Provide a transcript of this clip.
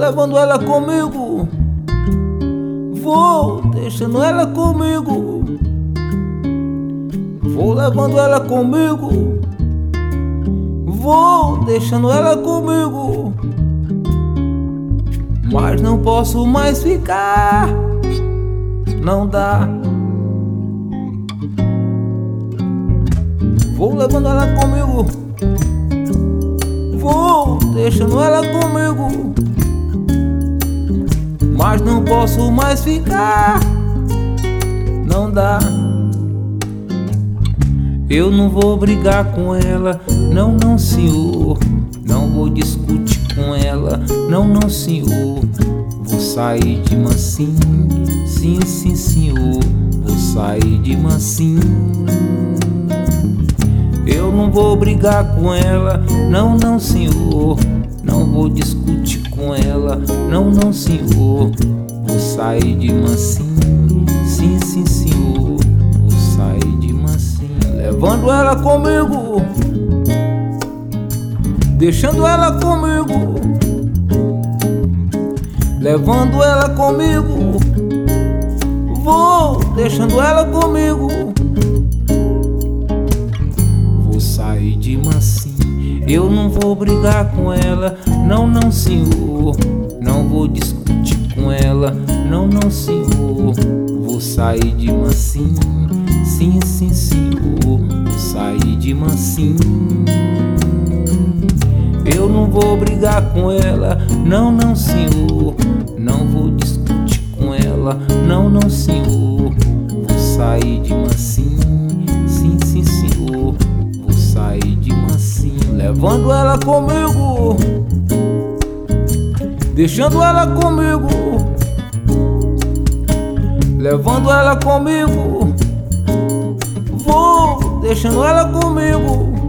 levando ela comigo, vou deixando ela comigo, vou levando ela comigo, vou deixando ela comigo, mas não posso mais ficar, não dá. Vou levando ela comigo, vou deixando ela comigo, mas não posso mais ficar, não dá. Eu não vou brigar com ela, não, não senhor. Não vou discutir com ela, não, não senhor. Vou sair de mansinho, sim, sim senhor. Vou sair de mansinho. Eu não vou brigar com ela, não, não senhor. Não vou discutir com ela, não, não senhor. Vou sair de mansinho, sim, sim senhor. Vou sair de mansinho, levando ela comigo, deixando ela comigo, levando ela comigo, vou deixando ela comigo. Vou sair de mansinho, eu não vou brigar com ela, não, não senhor. Não vou discutir com ela, não, não senhor. Vou sair de mansinho, sim, sim senhor. Vou sair de mansinho. Eu não vou brigar com ela, não, não senhor. Não vou discutir com ela, não, não senhor. Vou sair de mansinho, sim, sim senhor. Vou sair de mansinho, levando ela comigo, deixando ela comigo, levando ela comigo, vou deixando ela comigo.